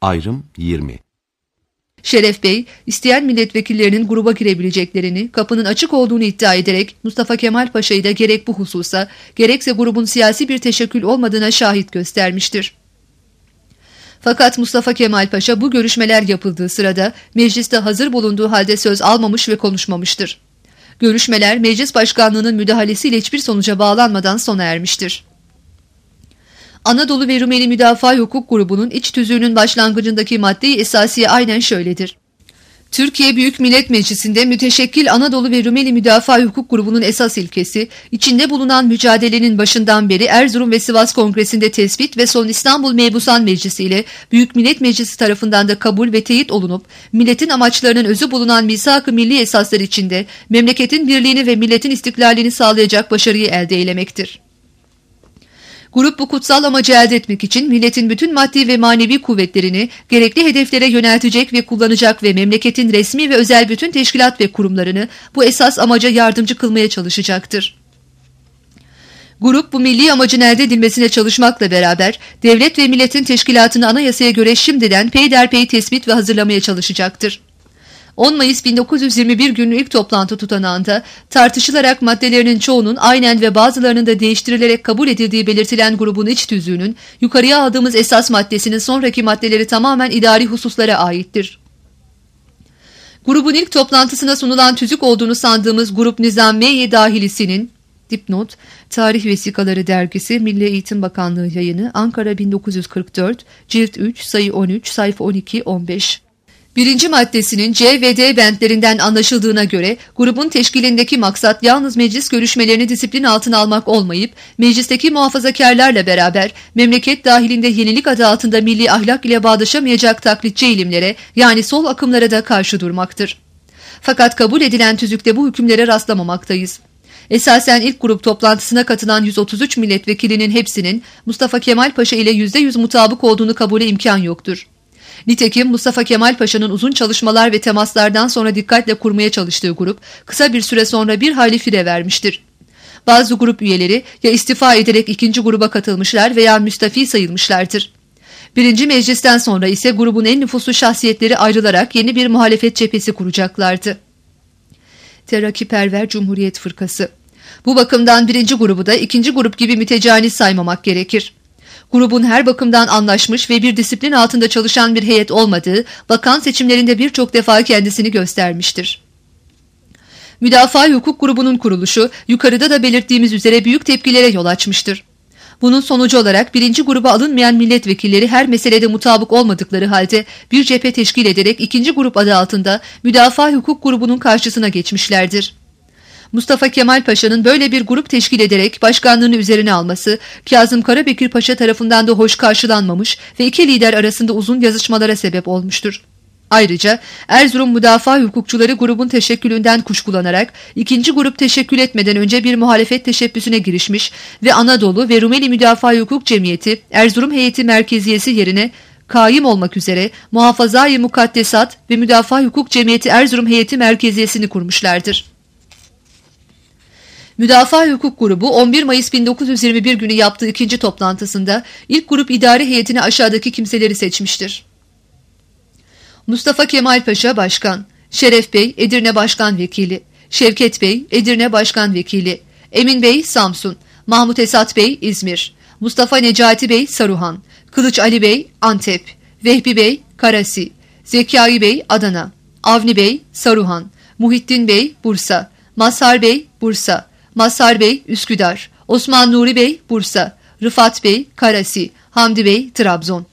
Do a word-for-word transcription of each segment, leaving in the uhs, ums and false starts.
Ayrım yirmi. Şeref Bey, isteyen milletvekillerinin gruba girebileceklerini, kapının açık olduğunu iddia ederek Mustafa Kemal Paşa'yı da gerek bu hususa, gerekse grubun siyasi bir teşekkül olmadığına şahit göstermiştir. Fakat Mustafa Kemal Paşa bu görüşmeler yapıldığı sırada mecliste hazır bulunduğu halde söz almamış ve konuşmamıştır. Görüşmeler meclis başkanlığının müdahalesiyle hiçbir sonuca bağlanmadan sona ermiştir. Anadolu ve Rumeli Müdafaa Hukuk Grubu'nun iç tüzüğünün başlangıcındaki madde-i esasiye aynen şöyledir. Türkiye Büyük Millet Meclisi'nde müteşekkil Anadolu ve Rumeli Müdafaa Hukuk Grubu'nun esas ilkesi, içinde bulunan mücadelenin başından beri Erzurum ve Sivas Kongresi'nde tespit ve son İstanbul Mebusan Meclisi ile Büyük Millet Meclisi tarafından da kabul ve teyit olunup, milletin amaçlarının özü bulunan misak-ı milli esaslar içinde memleketin birliğini ve milletin istiklalini sağlayacak başarıyı elde eylemektir. Grup bu kutsal amacı elde etmek için milletin bütün maddi ve manevi kuvvetlerini gerekli hedeflere yöneltecek ve kullanacak ve memleketin resmi ve özel bütün teşkilat ve kurumlarını bu esas amaca yardımcı kılmaya çalışacaktır. Grup bu milli amacın elde edilmesine çalışmakla beraber devlet ve milletin teşkilatını anayasaya göre şimdiden peyderpey tespit ve hazırlamaya çalışacaktır. on Mayıs bin dokuz yüz yirmi bir günü ilk toplantı tutanağında tartışılarak maddelerinin çoğunun aynen ve bazılarının da değiştirilerek kabul edildiği belirtilen grubun iç tüzüğünün yukarıya aldığımız esas maddesinin sonraki maddeleri tamamen idari hususlara aittir. Grubun ilk toplantısına sunulan tüzük olduğunu sandığımız Grup Nizamiye Dahilisi'nin dipnot, Tarih Vesikaları Dergisi, Milli Eğitim Bakanlığı yayını, Ankara bin dokuz yüz kırk dört, cilt üç, sayı on üç, sayfa on iki on beş. Birinci maddesinin C ve D bentlerinden anlaşıldığına göre grubun teşkilindeki maksat yalnız meclis görüşmelerini disiplin altına almak olmayıp meclisteki muhafazakarlarla beraber memleket dahilinde yenilik adı altında milli ahlak ile bağdaşamayacak taklitçi ilimlere yani sol akımlara da karşı durmaktır. Fakat kabul edilen tüzükte bu hükümlere rastlamamaktayız. Esasen ilk grup toplantısına katılan yüz otuz üç milletvekilinin hepsinin Mustafa Kemal Paşa ile yüzde yüz mutabık olduğunu kabule imkan yoktur. Nitekim Mustafa Kemal Paşa'nın uzun çalışmalar ve temaslardan sonra dikkatle kurmaya çalıştığı grup kısa bir süre sonra bir hayli fire vermiştir. Bazı grup üyeleri ya istifa ederek ikinci gruba katılmışlar veya müstafi sayılmışlardır. Birinci meclisten sonra ise grubun en nüfuslu şahsiyetleri ayrılarak yeni bir muhalefet cephesi kuracaklardı. Terakkiperver Cumhuriyet Fırkası. Bu bakımdan birinci grubu da ikinci grup gibi mütecanis saymamak gerekir. Grubun her bakımdan anlaşmış ve bir disiplin altında çalışan bir heyet olmadığı, bakan seçimlerinde birçok defa kendisini göstermiştir. Müdafaa Hukuk Grubu'nun kuruluşu, yukarıda da belirttiğimiz üzere büyük tepkilere yol açmıştır. Bunun sonucu olarak birinci gruba alınmayan milletvekilleri her meselede mutabık olmadıkları halde bir cephe teşkil ederek ikinci grup adı altında Müdafaa Hukuk Grubu'nun karşısına geçmişlerdir. Mustafa Kemal Paşa'nın böyle bir grup teşkil ederek başkanlığını üzerine alması, Kazım Karabekir Paşa tarafından da hoş karşılanmamış ve iki lider arasında uzun yazışmalara sebep olmuştur. Ayrıca Erzurum Müdafaa Hukukçuları grubun teşekkülünden kuşkulanarak ikinci grup teşekkül etmeden önce bir muhalefet teşebbüsüne girişmiş ve Anadolu ve Rumeli Müdafaa Hukuk Cemiyeti Erzurum Heyeti Merkeziyesi yerine kaim olmak üzere Muhafaza-i Mukaddesat ve Müdafaa Hukuk Cemiyeti Erzurum Heyeti Merkeziyesini kurmuşlardır. Müdafaa Hukuk Grubu on bir Mayıs bin dokuz yüz yirmi bir günü yaptığı ikinci toplantısında ilk grup idari heyetine aşağıdaki kimseleri seçmiştir. Mustafa Kemal Paşa Başkan, Şeref Bey Edirne Başkan Vekili, Şevket Bey Edirne Başkan Vekili, Emin Bey Samsun, Mahmut Esat Bey İzmir, Mustafa Necati Bey Saruhan, Kılıç Ali Bey Antep, Vehbi Bey Karasi, Zekai Bey Adana, Avni Bey Saruhan, Muhittin Bey Bursa, Mazhar Bey Bursa, Mazhar Bey Üsküdar, Osman Nuri Bey Bursa, Rıfat Bey Karasi, Hamdi Bey Trabzon.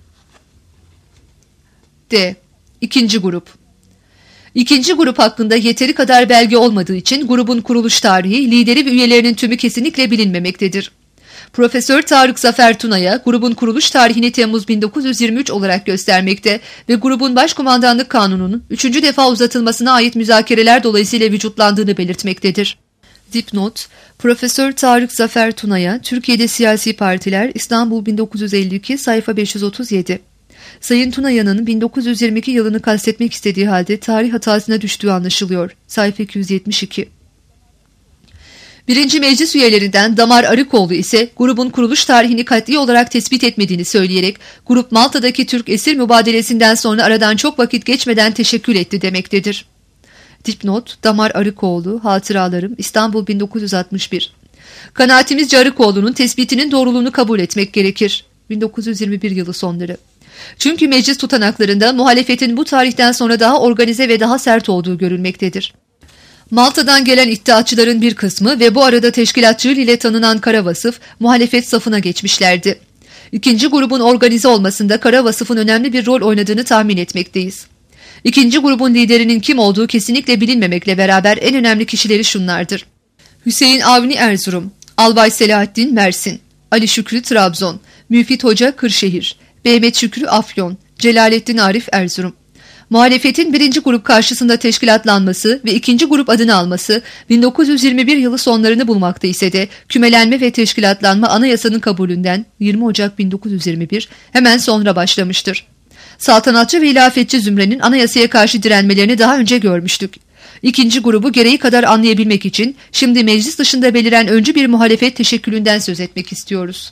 D. İkinci grup. İkinci grup hakkında yeteri kadar belge olmadığı için grubun kuruluş tarihi, lideri ve üyelerinin tümü kesinlikle bilinmemektedir. Profesör Tarık Zafer Tuna'ya grubun kuruluş tarihini Temmuz bin dokuz yüz yirmi üç olarak göstermekte ve grubun başkumandanlık kanununun üçüncü defa uzatılmasına ait müzakereler dolayısıyla vücutlandığını belirtmektedir. Dipnot, Profesör Tarık Zafer Tuna'ya Türkiye'de Siyasi Partiler İstanbul bin dokuz yüz elli iki sayfa beş yüz otuz yedi. Sayın Tuna'yanın bin dokuz yüz yirmi iki yılını kastetmek istediği halde tarih hatasına düştüğü anlaşılıyor. Sayfa iki yüz yetmiş iki. Birinci meclis üyelerinden Damar Arıkoğlu ise grubun kuruluş tarihini kat'i olarak tespit etmediğini söyleyerek grup Malta'daki Türk esir mübadelesinden sonra aradan çok vakit geçmeden teşekkül etti demektedir. Dipnot: Damar Arıkoğlu, Hatıralarım, İstanbul bin dokuz yüz altmış bir. Kanaatimizce Arıkoğlu'nun tespitinin doğruluğunu kabul etmek gerekir. bin dokuz yüz yirmi bir yılı sonları. Çünkü meclis tutanaklarında muhalefetin bu tarihten sonra daha organize ve daha sert olduğu görülmektedir. Malta'dan gelen iddiatçıların bir kısmı ve bu arada teşkilatçılığı ile tanınan Kara Vasıf muhalefet safına geçmişlerdi. İkinci grubun organize olmasında Kara Vasıf'ın önemli bir rol oynadığını tahmin etmekteyiz. İkinci grubun liderinin kim olduğu kesinlikle bilinmemekle beraber en önemli kişileri şunlardır: Hüseyin Avni Erzurum, Albay Selahattin Mersin, Ali Şükrü Trabzon, Müfit Hoca Kırşehir, Mehmet Şükrü Afyon, Celalettin Arif Erzurum. Muhalefetin birinci grup karşısında teşkilatlanması ve ikinci grup adını alması bin dokuz yüz yirmi bir yılı sonlarını bulmakta ise de kümelenme ve teşkilatlanma anayasanın kabulünden yirmi Ocak bin dokuz yüz yirmi bir hemen sonra başlamıştır. Saltanatçı ve hilafetçi zümrenin anayasaya karşı direnmelerini daha önce görmüştük. İkinci grubu gereği kadar anlayabilmek için şimdi meclis dışında beliren öncü bir muhalefet teşekkülünden söz etmek istiyoruz.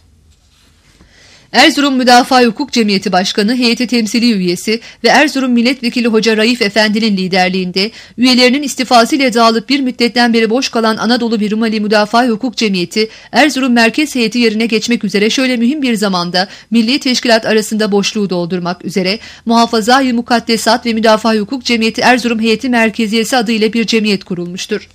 Erzurum Müdafaa Hukuk Cemiyeti Başkanı, heyeti temsili üyesi ve Erzurum Milletvekili Hoca Raif Efendi'nin liderliğinde üyelerinin istifasıyla dağılıp bir müddetten beri boş kalan Anadolu ve Rumeli Müdafaa Hukuk Cemiyeti, Erzurum Merkez Heyeti yerine geçmek üzere şöyle mühim bir zamanda milli teşkilat arasında boşluğu doldurmak üzere Muhafaza-i Mukaddesat ve Müdafaa Hukuk Cemiyeti Erzurum Heyeti Merkeziyesi adıyla bir cemiyet kurulmuştur.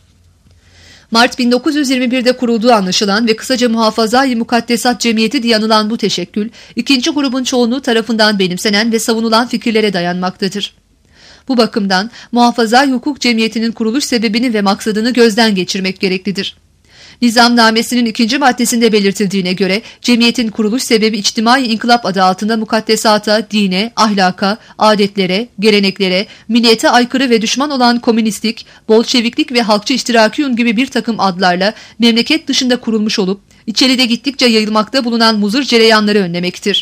Mart bin dokuz yüz yirmi bir'de kurulduğu anlaşılan ve kısaca Muhafaza-i Mukaddesat Cemiyeti diye anılan bu teşekkül, ikinci grubun çoğunluğu tarafından benimsenen ve savunulan fikirlere dayanmaktadır. Bu bakımdan Muhafaza-i Hukuk Cemiyeti'nin kuruluş sebebini ve maksadını gözden geçirmek gereklidir. Nizamnamesinin ikinci maddesinde belirtildiğine göre cemiyetin kuruluş sebebi içtimai inkılap adı altında mukaddesata, dine, ahlaka, adetlere, geleneklere, milliyete aykırı ve düşman olan komünistlik, bolşeviklik ve halkçı iştirakiyun gibi bir takım adlarla memleket dışında kurulmuş olup içeride gittikçe yayılmakta bulunan muzır cereyanları önlemektir.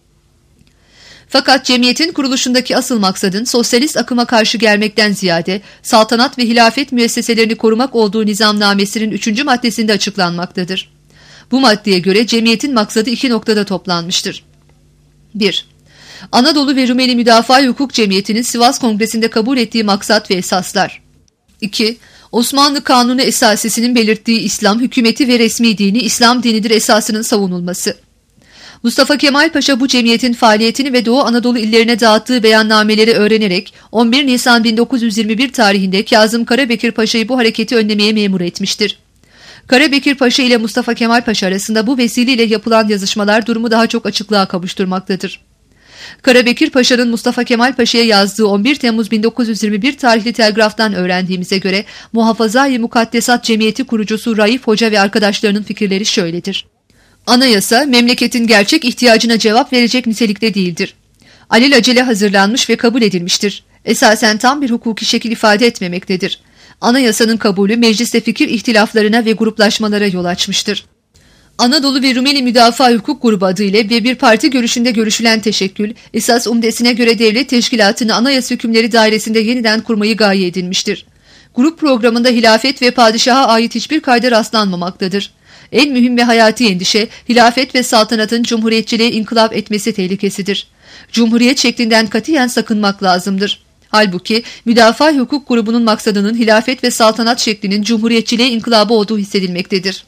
Fakat cemiyetin kuruluşundaki asıl maksadın sosyalist akıma karşı gelmekten ziyade saltanat ve hilafet müesseselerini korumak olduğu nizamnamesinin üçüncü maddesinde açıklanmaktadır. Bu maddeye göre cemiyetin maksadı iki noktada toplanmıştır. bir. Anadolu ve Rumeli Müdafaa Hukuk Cemiyeti'nin Sivas Kongresi'nde kabul ettiği maksat ve esaslar. iki. Osmanlı Kanunu Esasisi'nin belirttiği İslam hükümeti ve resmi dini İslam dinidir esasının savunulması. Mustafa Kemal Paşa bu cemiyetin faaliyetini ve Doğu Anadolu illerine dağıttığı beyannameleri öğrenerek on bir Nisan bin dokuz yüz yirmi bir tarihinde Kazım Karabekir Paşa'yı bu hareketi önlemeye memur etmiştir. Karabekir Paşa ile Mustafa Kemal Paşa arasında bu vesileyle yapılan yazışmalar durumu daha çok açıklığa kavuşturmaktadır. Karabekir Paşa'nın Mustafa Kemal Paşa'ya yazdığı on bir Temmuz bin dokuz yüz yirmi bir tarihli telgraftan öğrendiğimize göre Muhafaza-i Mukaddesat Cemiyeti kurucusu Raif Hoca ve arkadaşlarının fikirleri şöyledir. Anayasa, memleketin gerçek ihtiyacına cevap verecek nitelikte değildir. Alelacele hazırlanmış ve kabul edilmiştir. Esasen tam bir hukuki şekil ifade etmemektedir. Anayasanın kabulü mecliste fikir ihtilaflarına ve gruplaşmalara yol açmıştır. Anadolu ve Rumeli Müdafaa Hukuk Grubu adıyla ve bir parti görüşünde görüşülen teşekkül, esas umdesine göre devlet teşkilatını anayasa hükümleri dairesinde yeniden kurmayı gaye edinmiştir. Grup programında hilafet ve padişaha ait hiçbir kayda rastlanmamaktadır. En mühim ve hayati endişe, hilafet ve saltanatın cumhuriyetçiliğe inkılap etmesi tehlikesidir. Cumhuriyet şeklinden katiyen sakınmak lazımdır. Halbuki Müdafaa Hukuk Grubu'nun maksadının hilafet ve saltanat şeklinin cumhuriyetçiliğe inkılabı olduğu hissedilmektedir.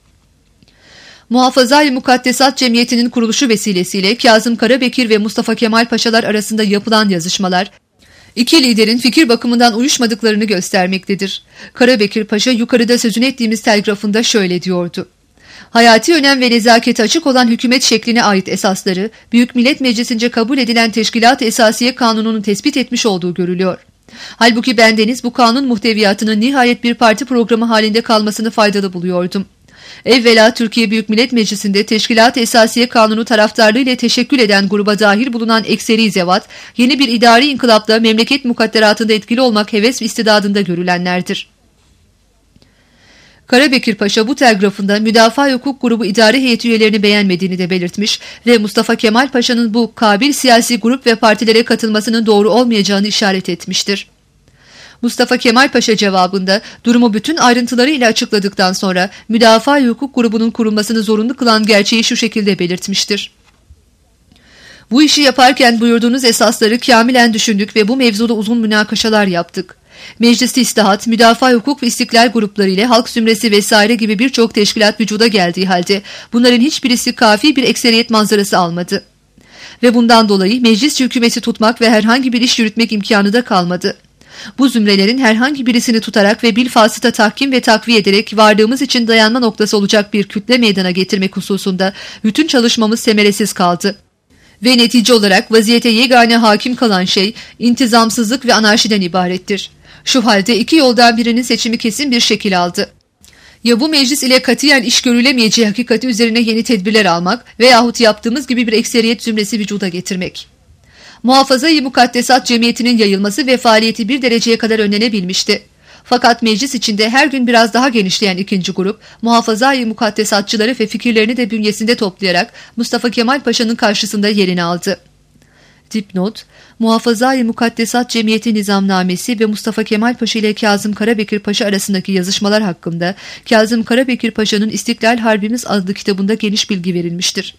Muhafaza-i Mukaddesat Cemiyeti'nin kuruluşu vesilesiyle Kazım Karabekir ve Mustafa Kemal Paşalar arasında yapılan yazışmalar, İki liderin fikir bakımından uyuşmadıklarını göstermektedir. Karabekir Paşa yukarıda sözünü ettiğimiz telgrafında şöyle diyordu. Hayati önem ve nezaketi açık olan hükümet şekline ait esasları, Büyük Millet Meclisi'nce kabul edilen Teşkilat-ı Esasiye Kanunu'nun tespit etmiş olduğu görülüyor. Halbuki bendeniz bu kanun muhteviyatının nihayet bir parti programı halinde kalmasını faydalı buluyordum. Evvela Türkiye Büyük Millet Meclisi'nde Teşkilat-ı Esasiye Kanunu taraftarlığı ile teşekkül eden gruba dahil bulunan ekseri zevat, yeni bir idari inkılapta memleket mukadderatında etkili olmak heves ve istidadında görülenlerdir. Karabekir Paşa bu telgrafında Müdafaa Hukuk Grubu idare heyeti üyelerini beğenmediğini de belirtmiş ve Mustafa Kemal Paşa'nın bu kabil siyasi grup ve partilere katılmasının doğru olmayacağını işaret etmiştir. Mustafa Kemal Paşa cevabında durumu bütün ayrıntılarıyla açıkladıktan sonra Müdafaa-i Hukuk grubunun kurulmasını zorunlu kılan gerçeği şu şekilde belirtmiştir. Bu işi yaparken buyurduğunuz esasları kâmilen düşündük ve bu mevzuda uzun münakaşalar yaptık. Meclis-i İstihat, Müdafaa-i Hukuk ve İstiklal grupları ile halk zümresi vesaire gibi birçok teşkilat vücuda geldiği halde bunların hiçbirisi kafi bir ekseriyet manzarası almadı. Ve bundan dolayı meclis hükümeti tutmak ve herhangi bir iş yürütmek imkanı da kalmadı. Bu zümrelerin herhangi birisini tutarak ve bilfasıta tahkim ve takviye ederek varlığımız için dayanma noktası olacak bir kütle meydana getirmek hususunda bütün çalışmamız semeresiz kaldı. Ve netice olarak vaziyete yegane hakim kalan şey intizamsızlık ve anarşiden ibarettir. Şu halde iki yoldan birinin seçimi kesin bir şekil aldı. Ya bu meclis ile katiyen iş görülemeyeceği hakikati üzerine yeni tedbirler almak veyahut yaptığımız gibi bir ekseriyet zümresi vücuda getirmek. Muhafaza-i Mukaddesat Cemiyeti'nin yayılması ve faaliyeti bir dereceye kadar önlenebilmişti. Fakat meclis içinde her gün biraz daha genişleyen ikinci grup, Muhafaza-i Mukaddesatçıları ve fikirlerini de bünyesinde toplayarak Mustafa Kemal Paşa'nın karşısında yerini aldı. Dipnot: Muhafaza-i Mukaddesat Cemiyeti Nizamnamesi ve Mustafa Kemal Paşa ile Kazım Karabekir Paşa arasındaki yazışmalar hakkında Kazım Karabekir Paşa'nın İstiklal Harbimiz adlı kitabında geniş bilgi verilmiştir.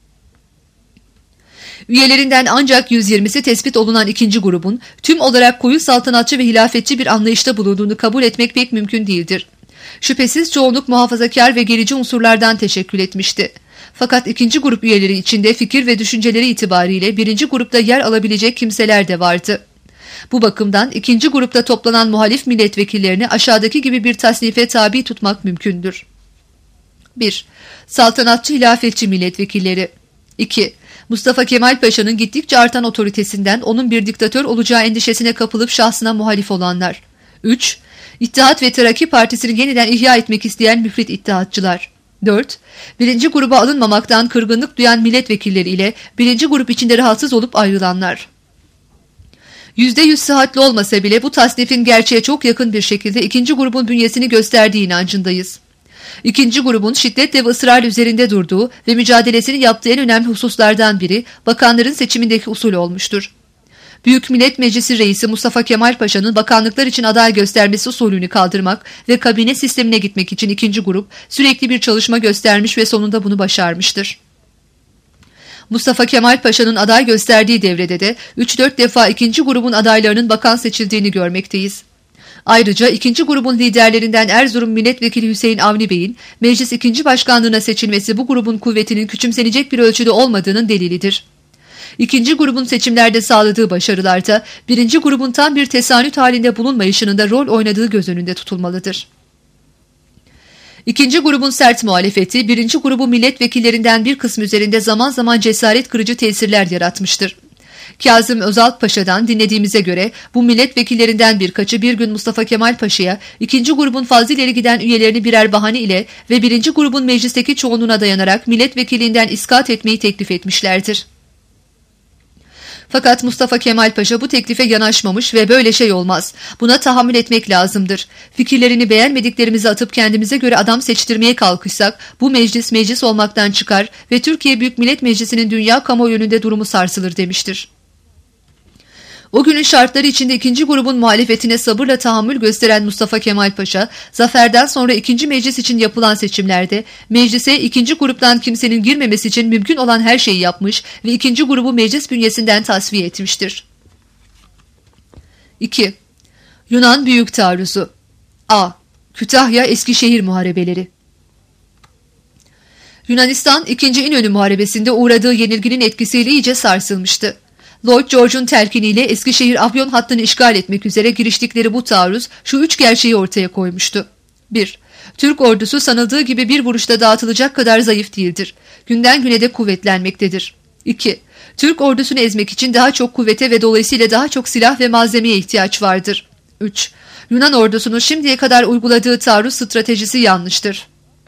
Üyelerinden ancak yüz yirmisi tespit olunan ikinci grubun tüm olarak koyu saltanatçı ve hilafetçi bir anlayışta bulunduğunu kabul etmek pek mümkün değildir. Şüphesiz çoğunluk muhafazakar ve gerici unsurlardan teşekkül etmişti. Fakat ikinci grup üyeleri içinde fikir ve düşünceleri itibariyle birinci grupta yer alabilecek kimseler de vardı. Bu bakımdan ikinci grupta toplanan muhalif milletvekillerini aşağıdaki gibi bir tasnife tabi tutmak mümkündür. bir. Saltanatçı hilafetçi milletvekilleri. iki. Mustafa Kemal Paşa'nın gittikçe artan otoritesinden onun bir diktatör olacağı endişesine kapılıp şahsına muhalif olanlar. üç. İttihat ve Terakki Partisi'ni yeniden ihya etmek isteyen müfrit ittihatçılar. dört. Birinci gruba alınmamaktan kırgınlık duyan milletvekilleri ile birinci grup içinde rahatsız olup ayrılanlar. Yüzde yüz sıhhatli olmasa bile bu tasnifin gerçeğe çok yakın bir şekilde ikinci grubun bünyesini gösterdiği inancındayız. İkinci grubun şiddetle ve ısrar üzerinde durduğu ve mücadelesini yaptığı en önemli hususlardan biri bakanların seçimindeki usul olmuştur. Büyük Millet Meclisi Reisi Mustafa Kemal Paşa'nın bakanlıklar için aday göstermesi usulünü kaldırmak ve kabine sistemine gitmek için ikinci grup sürekli bir çalışma göstermiş ve sonunda bunu başarmıştır. Mustafa Kemal Paşa'nın aday gösterdiği devrede de üç dört defa ikinci grubun adaylarının bakan seçildiğini görmekteyiz. Ayrıca ikinci grubun liderlerinden Erzurum Milletvekili Hüseyin Avni Bey'in meclis ikinci başkanlığına seçilmesi bu grubun kuvvetinin küçümsenecek bir ölçüde olmadığının delilidir. İkinci grubun seçimlerde sağladığı başarılarda birinci grubun tam bir tesanüt halinde bulunmayışının da rol oynadığı göz önünde tutulmalıdır. İkinci grubun sert muhalefeti birinci grubu milletvekillerinden bir kısmı üzerinde zaman zaman cesaret kırıcı tesirler yaratmıştır. Kazım Özalp Paşa'dan dinlediğimize göre bu milletvekillerinden birkaçı bir gün Mustafa Kemal Paşa'ya ikinci grubun fazla ileri giden üyelerini birer bahane ile ve birinci grubun meclisteki çoğunluğuna dayanarak milletvekilliğinden iskat etmeyi teklif etmişlerdir. Fakat Mustafa Kemal Paşa bu teklife yanaşmamış ve böyle şey olmaz. Buna tahammül etmek lazımdır. Fikirlerini beğenmediklerimizi atıp kendimize göre adam seçtirmeye kalkışsak bu meclis meclis olmaktan çıkar ve Türkiye Büyük Millet Meclisi'nin dünya kamuoyu önünde durumu sarsılır demiştir. O günün şartları içinde ikinci grubun muhalefetine sabırla tahammül gösteren Mustafa Kemal Paşa, zaferden sonra ikinci meclis için yapılan seçimlerde meclise ikinci gruptan kimsenin girmemesi için mümkün olan her şeyi yapmış ve ikinci grubu meclis bünyesinden tasfiye etmiştir. iki. Yunan Büyük Taarruzu. A. Kütahya Eskişehir Muharebeleri. Yunanistan ikinci İnönü Muharebesi'nde uğradığı yenilginin etkisiyle iyice sarsılmıştı. Lloyd George'un telkiniyle Eskişehir-Afyon hattını işgal etmek üzere giriştikleri bu taarruz şu üç gerçeği ortaya koymuştu. bir. Türk ordusu sanıldığı gibi bir vuruşta dağıtılacak kadar zayıf değildir. Günden güne de kuvvetlenmektedir. iki. Türk ordusunu ezmek için daha çok kuvvete ve dolayısıyla daha çok silah ve malzemeye ihtiyaç vardır. üç. Yunan ordusunun şimdiye kadar uyguladığı taarruz stratejisi yanlıştır.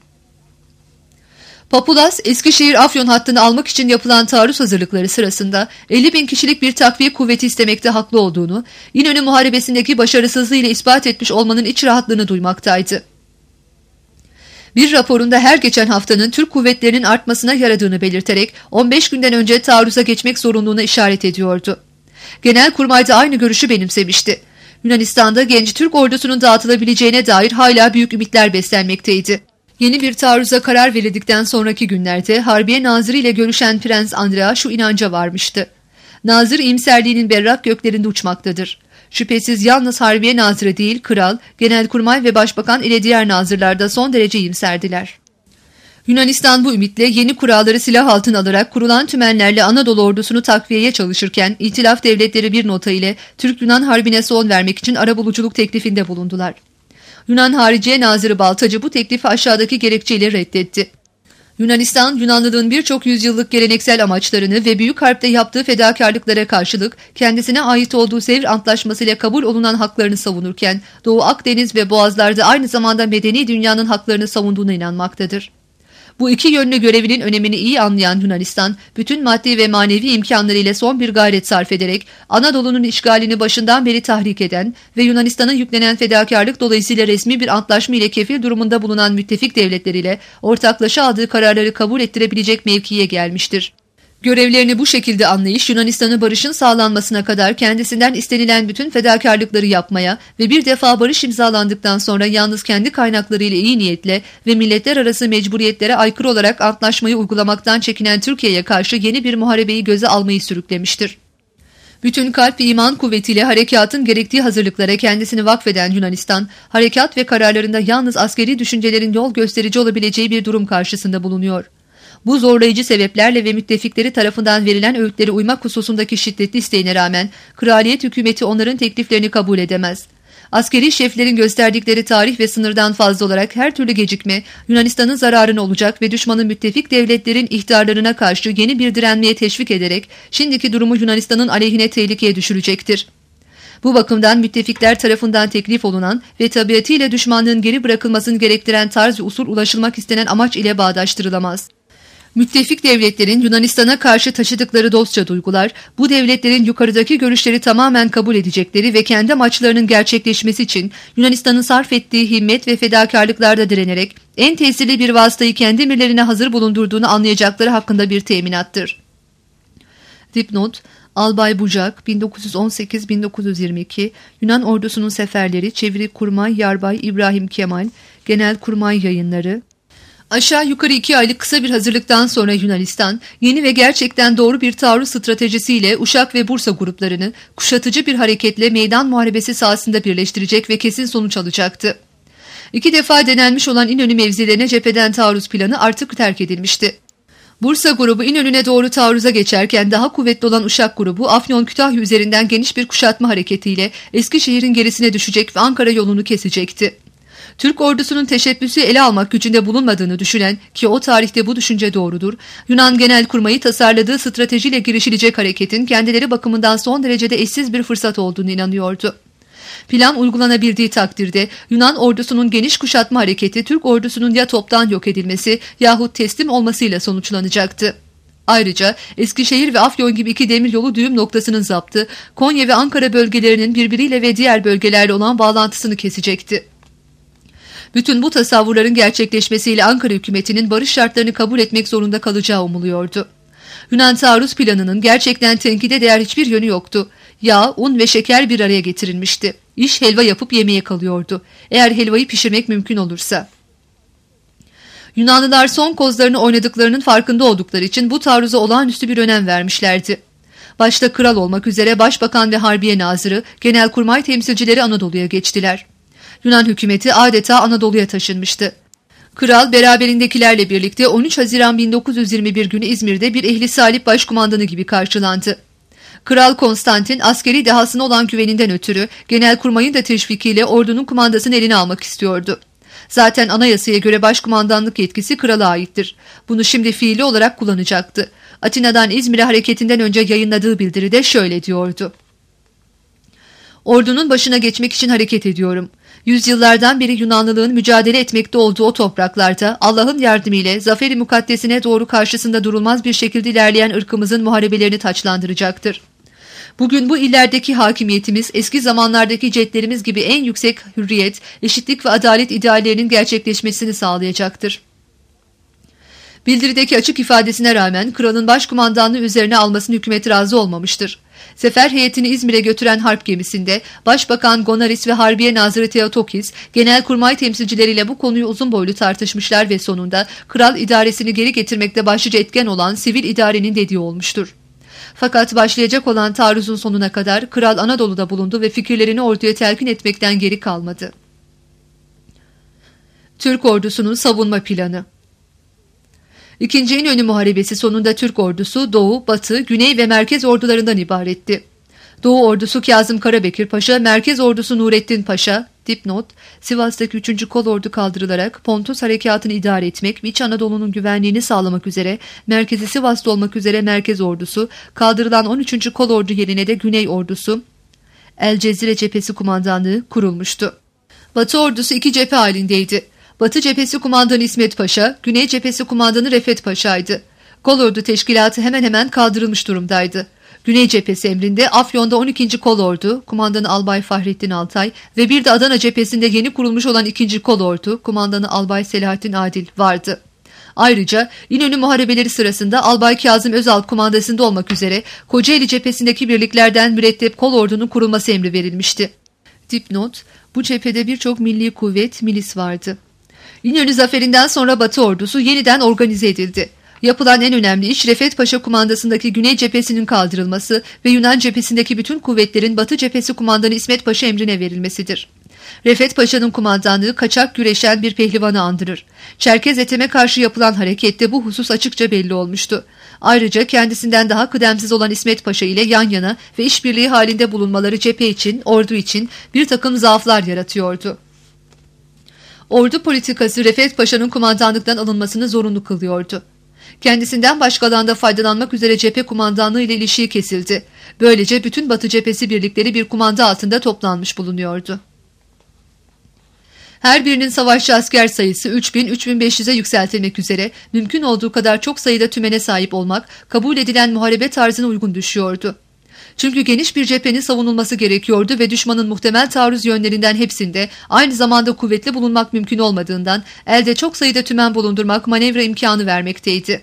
Papulas, Eskişehir-Afyon hattını almak için yapılan taarruz hazırlıkları sırasında elli bin kişilik bir takviye kuvveti istemekte haklı olduğunu, İnönü Muharebesi'ndeki başarısızlığıyla ispat etmiş olmanın iç rahatlığını duymaktaydı. Bir raporunda her geçen haftanın Türk kuvvetlerinin artmasına yaradığını belirterek on beş günden önce taarruza geçmek zorunluluğuna işaret ediyordu. Genelkurmay da aynı görüşü benimsemişti. Yunanistan'da genç Türk ordusunun dağıtılabileceğine dair hala büyük ümitler beslenmekteydi. Yeni bir taarruza karar verildikten sonraki günlerde Harbiye Nazırı ile görüşen Prens Andrea şu inanca varmıştı. Nazır iyimserliğinin berrak göklerinde uçmaktadır. Şüphesiz yalnız Harbiye Nazırı değil, Kral, Genelkurmay ve Başbakan ile diğer nazırlar da son derece iyimserdiler. Yunanistan bu ümitle yeni kuralları silah altına alarak kurulan tümenlerle Anadolu ordusunu takviyeye çalışırken İtilaf devletleri bir nota ile Türk-Yunan harbine son vermek için arabuluculuk teklifinde bulundular. Yunan Hariciye Nazırı Baltacı bu teklifi aşağıdaki gerekçeyle reddetti. Yunanistan, Yunanlılığın birçok yüzyıllık geleneksel amaçlarını ve Büyük Harp'te yaptığı fedakarlıklara karşılık kendisine ait olduğu Sevr Antlaşması ile kabul olunan haklarını savunurken Doğu Akdeniz ve Boğazlar'da aynı zamanda medeni dünyanın haklarını savunduğuna inanmaktadır. Bu iki yönlü görevinin önemini iyi anlayan Yunanistan, bütün maddi ve manevi imkanlarıyla son bir gayret sarf ederek Anadolu'nun işgalini başından beri tahrik eden ve Yunanistan'a yüklenen fedakarlık dolayısıyla resmi bir antlaşma ile kefil durumunda bulunan müttefik devletleriyle ortaklaşa aldığı kararları kabul ettirebilecek mevkiye gelmiştir. Görevlerini bu şekilde anlayış, Yunanistan'ı barışın sağlanmasına kadar kendisinden istenilen bütün fedakarlıkları yapmaya ve bir defa barış imzalandıktan sonra yalnız kendi kaynaklarıyla iyi niyetle ve milletler arası mecburiyetlere aykırı olarak antlaşmayı uygulamaktan çekinen Türkiye'ye karşı yeni bir muharebeyi göze almayı sürüklemiştir. Bütün kalp ve iman kuvvetiyle harekatın gerektiği hazırlıklara kendisini vakfeden Yunanistan, harekat ve kararlarında yalnız askeri düşüncelerin yol gösterici olabileceği bir durum karşısında bulunuyor. Bu zorlayıcı sebeplerle ve müttefikleri tarafından verilen öğütlere uymak hususundaki şiddetli isteğine rağmen kraliyet hükümeti onların tekliflerini kabul edemez. Askeri şeflerin gösterdikleri tarih ve sınırdan fazla olarak her türlü gecikme Yunanistan'ın zararına olacak ve düşmanın müttefik devletlerin ihtarlarına karşı yeni bir direnmeye teşvik ederek şimdiki durumu Yunanistan'ın aleyhine tehlikeye düşürecektir. Bu bakımdan müttefikler tarafından teklif olunan ve tabiatıyla düşmanlığın geri bırakılmasını gerektiren tarz ve usul ulaşılmak istenen amaç ile bağdaştırılamaz. Müttefik devletlerin Yunanistan'a karşı taşıdıkları dostça duygular, bu devletlerin yukarıdaki görüşleri tamamen kabul edecekleri ve kendi amaçlarının gerçekleşmesi için Yunanistan'ın sarf ettiği himmet ve fedakarlıklarda direnerek en tesirli bir vasıtayı kendi emirlerine hazır bulundurduğunu anlayacakları hakkında bir teminattır. Dipnot: Albay Bucak, bin dokuz yüz on sekiz bin dokuz yüz yirmi iki, Yunan ordusunun seferleri, çeviri Kurmay Yarbay İbrahim Kemal, Genelkurmay Yayınları. Aşağı yukarı iki aylık kısa bir hazırlıktan sonra Yunanistan, yeni ve gerçekten doğru bir taarruz stratejisiyle Uşak ve Bursa gruplarını kuşatıcı bir hareketle meydan muharebesi sahasında birleştirecek ve kesin sonuç alacaktı. İki defa denenmiş olan İnönü mevzilerine cepheden taarruz planı artık terk edilmişti. Bursa grubu İnönü'ne doğru taarruza geçerken daha kuvvetli olan Uşak grubu Afyon-Kütahya üzerinden geniş bir kuşatma hareketiyle Eskişehir'in gerisine düşecek ve Ankara yolunu kesecekti. Türk ordusunun teşebbüsü ele almak gücünde bulunmadığını düşünen, ki o tarihte bu düşünce doğrudur, Yunan Genelkurmay'ı tasarladığı stratejiyle girişilecek hareketin kendileri bakımından son derecede eşsiz bir fırsat olduğunu inanıyordu. Plan uygulanabildiği takdirde Yunan ordusunun geniş kuşatma hareketi Türk ordusunun ya toptan yok edilmesi yahut teslim olmasıyla sonuçlanacaktı. Ayrıca Eskişehir ve Afyon gibi iki demiryolu düğüm noktasının zaptı, Konya ve Ankara bölgelerinin birbiriyle ve diğer bölgelerle olan bağlantısını kesecekti. Bütün bu tasavvurların gerçekleşmesiyle Ankara hükümetinin barış şartlarını kabul etmek zorunda kalacağı umuluyordu. Yunan taarruz planının gerçekten tenkide değer hiçbir yönü yoktu. Yağ, un ve şeker bir araya getirilmişti. İş helva yapıp yemeye kalıyordu. Eğer helvayı pişirmek mümkün olursa. Yunanlılar son kozlarını oynadıklarının farkında oldukları için bu taarruza olağanüstü bir önem vermişlerdi. Başta kral olmak üzere başbakan ve harbiye nazırı, genelkurmay temsilcileri Anadolu'ya geçtiler. Yunan hükümeti adeta Anadolu'ya taşınmıştı. Kral beraberindekilerle birlikte on üç Haziran bin dokuz yüz yirmi bir günü İzmir'de bir ehli salip başkumandanı gibi karşılandı. Kral Konstantin askeri dehasına olan güveninden ötürü genelkurmayın da teşvikiyle ordunun kumandasını eline almak istiyordu. Zaten anayasaya göre başkumandanlık yetkisi krala aittir. Bunu şimdi fiili olarak kullanacaktı. Atina'dan İzmir'e hareketinden önce yayınladığı bildiride şöyle diyordu: Ordunun başına geçmek için hareket ediyorum. Yüzyıllardan beri Yunanlılığın mücadele etmekte olduğu o topraklarda Allah'ın yardımıyla zaferi mukaddesine doğru karşısında durulmaz bir şekilde ilerleyen ırkımızın muharebelerini taçlandıracaktır. Bugün bu illerdeki hakimiyetimiz eski zamanlardaki cetlerimiz gibi en yüksek hürriyet, eşitlik ve adalet ideallerinin gerçekleşmesini sağlayacaktır. Bildirideki açık ifadesine rağmen kralın başkumandanlığı üzerine almasına hükümet razı olmamıştır. Sefer heyetini İzmir'e götüren harp gemisinde Başbakan Gonaris ve Harbiye Nazırı Theotokis, Genelkurmay temsilcileriyle bu konuyu uzun boylu tartışmışlar ve sonunda kral idaresini geri getirmekte başlıca etken olan sivil idarenin dediği olmuştur. Fakat başlayacak olan taarruzun sonuna kadar kral Anadolu'da bulundu ve fikirlerini orduya telkin etmekten geri kalmadı. Türk ordusunun savunma planı. İkinci İnönü Muharebesi sonunda Türk ordusu Doğu, Batı, Güney ve Merkez ordularından ibaretti. Doğu ordusu Kazım Karabekir Paşa, Merkez ordusu Nurettin Paşa, dipnot, Sivas'taki üçüncü Kolordu kaldırılarak Pontus harekatını idare etmek ve İç Anadolu'nun güvenliğini sağlamak üzere merkezi Sivas'ta olmak üzere Merkez ordusu, kaldırılan on üçüncü Kolordu yerine de Güney ordusu, El Cezire cephesi kumandanlığı kurulmuştu. Batı ordusu iki cephe halindeydi. Batı cephesi kumandanı İsmet Paşa, Güney cephesi kumandanı Refet Paşa'ydı. Kolordu teşkilatı hemen hemen kaldırılmış durumdaydı. Güney cephesi emrinde Afyon'da on ikinci Kolordu, kumandanı Albay Fahrettin Altay ve bir de Adana cephesinde yeni kurulmuş olan ikinci Kolordu, kumandanı Albay Selahattin Adil vardı. Ayrıca İnönü Muharebeleri sırasında Albay Kazım Özal kumandasında olmak üzere Kocaeli cephesindeki birliklerden mürettep kolordunun kurulması emri verilmişti. Dipnot, bu cephede birçok milli kuvvet, milis vardı. İnönü zaferinden sonra Batı ordusu yeniden organize edildi. Yapılan en önemli iş Refet Paşa kumandasındaki Güney cephesinin kaldırılması ve Yunan cephesindeki bütün kuvvetlerin Batı cephesi kumandanı İsmet Paşa emrine verilmesidir. Refet Paşa'nın kumandanlığı kaçak güreşen bir pehlivanı andırır. Çerkez Ethem'e karşı yapılan harekette bu husus açıkça belli olmuştu. Ayrıca kendisinden daha kıdemsiz olan İsmet Paşa ile yan yana ve işbirliği halinde bulunmaları cephe için, ordu için bir takım zaaflar yaratıyordu. Ordu politikası Refet Paşa'nın kumandanlıktan alınmasını zorunlu kılıyordu. Kendisinden başka alanda faydalanmak üzere cephe kumandanlığı ile ilişiği kesildi. Böylece bütün Batı cephesi birlikleri bir kumanda altında toplanmış bulunuyordu. Her birinin savaşçı asker sayısı üç bin üç bin beş yüze yükseltilmek üzere mümkün olduğu kadar çok sayıda tümene sahip olmak kabul edilen muharebe tarzına uygun düşüyordu. Çünkü geniş bir cephenin savunulması gerekiyordu ve düşmanın muhtemel taarruz yönlerinden hepsinde aynı zamanda kuvvetli bulunmak mümkün olmadığından elde çok sayıda tümen bulundurmak manevra imkanı vermekteydi.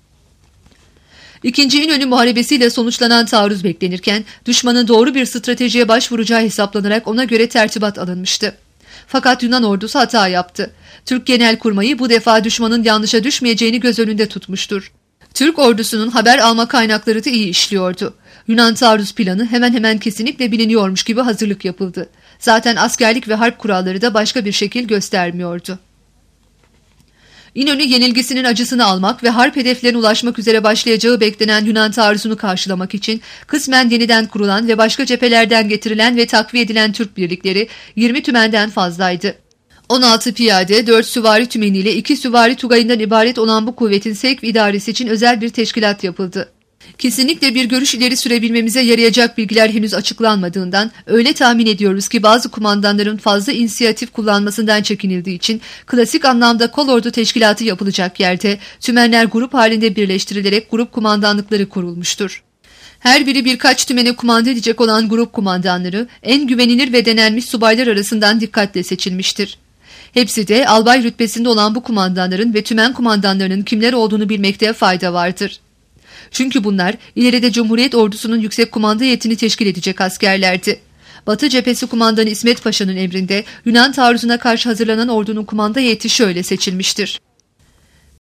İkinci İnönü Muharebesiyle sonuçlanan taarruz beklenirken düşmanın doğru bir stratejiye başvuracağı hesaplanarak ona göre tertibat alınmıştı. Fakat Yunan ordusu hata yaptı. Türk Genelkurmayı bu defa düşmanın yanlışa düşmeyeceğini göz önünde tutmuştur. Türk ordusunun haber alma kaynakları da iyi işliyordu. Yunan taarruz planı hemen hemen kesinlikle biliniyormuş gibi hazırlık yapıldı. Zaten askerlik ve harp kuralları da başka bir şekil göstermiyordu. İnönü yenilgisinin acısını almak ve harp hedeflerine ulaşmak üzere başlayacağı beklenen Yunan taarruzunu karşılamak için kısmen yeniden kurulan ve başka cephelerden getirilen ve takviye edilen Türk birlikleri yirmi tümenden fazlaydı. on altı piyade, dört süvari tümeniyle iki süvari tugayından ibaret olan bu kuvvetin sevk ve idaresi için özel bir teşkilat yapıldı. Kesinlikle bir görüş ileri sürebilmemize yarayacak bilgiler henüz açıklanmadığından öyle tahmin ediyoruz ki bazı kumandanların fazla inisiyatif kullanmasından çekinildiği için klasik anlamda kolordu teşkilatı yapılacak yerde tümenler grup halinde birleştirilerek grup kumandanlıkları kurulmuştur. Her biri birkaç tümene kumanda edecek olan grup kumandanları en güvenilir ve denenmiş subaylar arasından dikkatle seçilmiştir. Hepsi de albay rütbesinde olan bu kumandanların ve tümen kumandanlarının kimler olduğunu bilmekte fayda vardır. Çünkü bunlar ileride Cumhuriyet ordusunun yüksek kumanda heyetini teşkil edecek askerlerdi. Batı cephesi kumandanı İsmet Paşa'nın emrinde Yunan taarruzuna karşı hazırlanan ordunun kumanda heyeti şöyle seçilmiştir.